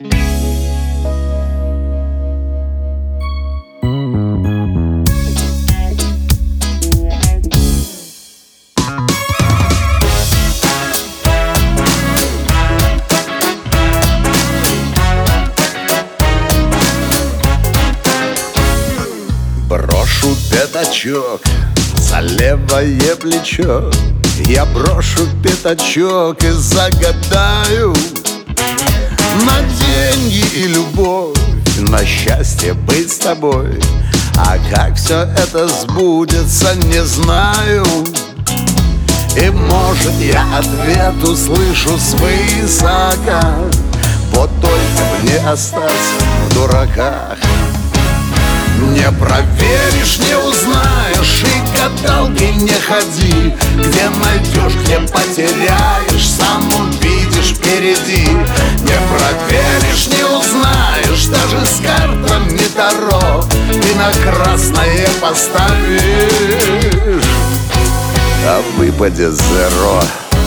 Брошу пятачок за левое плечо, я брошу пятачок и загадаю на деньги и любовь, на счастье быть с тобой. А как все это сбудется, не знаю. И может я ответ услышу свысока, вот только мне остаться в дураках. Не проверишь, не узнаешь, и гадалки не ходи. Где найдешь, где потеряешь, сам увидишь впереди. Не проверишь, не узнаешь, даже с картами Таро ты на красное поставишь, а выпадет зеро.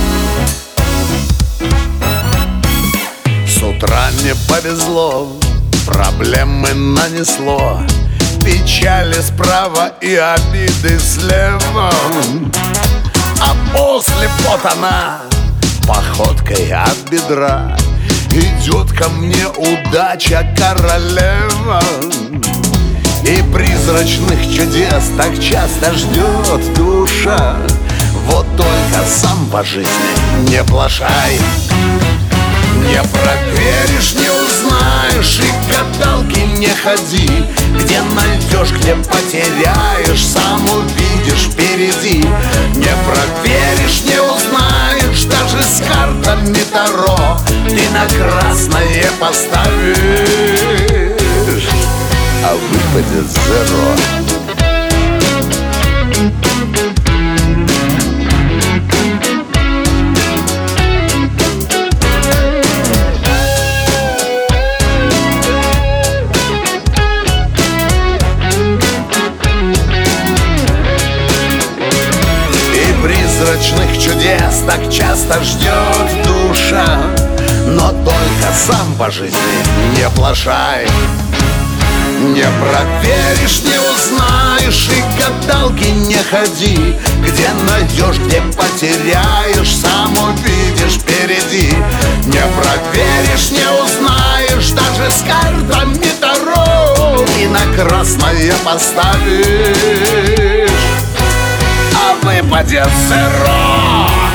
С утра не повезло, проблемы нанесло, печали справа и обиды слева. А после вот она, походкой от бедра, идет ко мне удача королева. И призрачных чудес так часто ждет душа, вот только сам по жизни не плашай. Не проверишь, не узнаешь, и гадалки не ходи. Где найдешь, где потеряешь, сам увидишь впереди. Не проверишь, не узнаешь, даже с картами Таро ты на красное поставишь, а выпадет зеро. Призрачных чудес так часто ждет душа, но только сам по жизни не плашай. Не проверишь, не узнаешь, и гадалки не ходи. Где найдешь, где потеряешь, сам увидишь впереди. Не проверишь, не узнаешь, даже с картами Таро и на красное поставишь, а выпадет зеро.